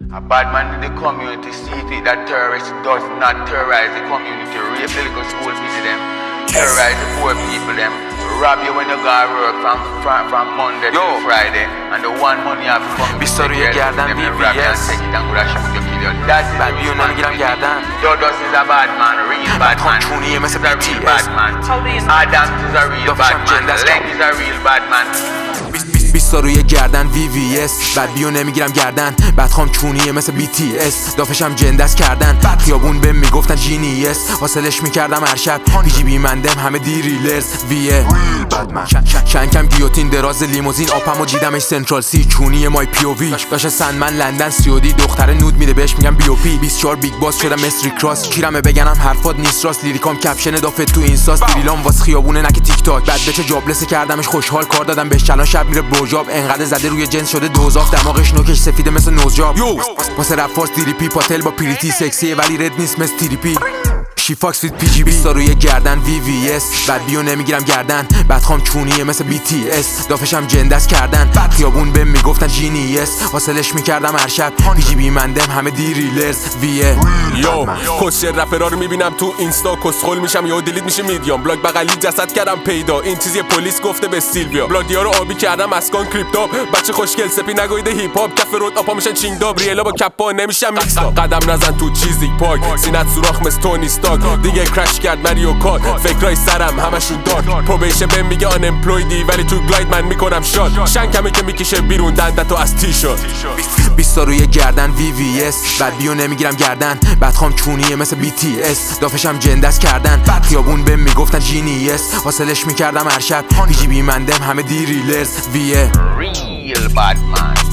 A bad man in the community see to it that terrorists does not terrorize the community. Rape the little school visit them, terrorize the poor people them, rob you when you go to work from Monday to Friday, and the one money you have to come بیست روی گردن VVS بعد بیون نمیگیرم گردن Dodos is a bad man, real bad man. چونیه مثل Is a real bad man. Adams is a real bad man. Leg is a real bad man. 20 روی گردن VVS بعد بیو نمیگیرم گردن بعد خام چونیه مثل BTS دافشم جندس کردن خیابون بهم میگفتن جینیس حاصلش میکردم هر شب پیجی بیمندم همه دیریلرز ویه شنکم گیوتین دراز لیموزین آپمو جیدمش سنترال سی چونیه مای POV داشت سندمن لندن سیودی دختر نود میده بهش میگم BOP 24 بیگ باس شدم مستری کراس کیرمه بگنم حرفات نیست راست لیریکام کپشن دافت تو اینستاس دیریلام واس خیابونه نک تیک تاک بعد بچه جابلس کردمش خوشحال کار دادم بهش چالان شب میره برجاب انقدر زده روی جنس شده دوزاف دماغش نوکش سفیده مثل نوزجاب واسه رفارس دیریپی پاتل با پریتی سکسیه ولی رد نیست مثل تیریپی شی فاکس وید PGB 20 روی گردن VVS بعد بیو نمیگیرم گردن بعد خام چونیه مثل BTS دافشم جندس کردن خیابون بهم میگفتن جینیس حاصلش میکردم هر شب پیجی بیمندم همه دیریلرز ویه یو کسچه رپرا رو میبینم تو اینستا کسخل میشم یا دیلیت میشه میدیام بلاگ بغلی جسد کردم پیدا این چیزی پلیس گفته به سیلویا بلاگیا رو آبی کردم اسکان کریپتاپ بچه خوشگل سپی نگویده هیپ هاپ کف رود آپا میشن چینگداب ریلا با کپا نمیشم میکس قدم نزن تو چیزی پاک سینت سوراخ مثل تونی استاک دیگه کرش کرد مریو کات فکرای سرم همشون دارک پروبیشن بهم میگه آن امپلویدی ولی تو گلاید من میکنم شات شنکمی که میکشه بیرون دندتو از تی شد 20 روی گردن VVS بعد بیو نمیگیرم گردن بعد خام چونیه مثل BTS دافشم جندس کردن خیابون بهم میگفتن جینیس حاصلش میکردم هر شب پیجی بیمندم همه دیریلرز ویه Real bad man.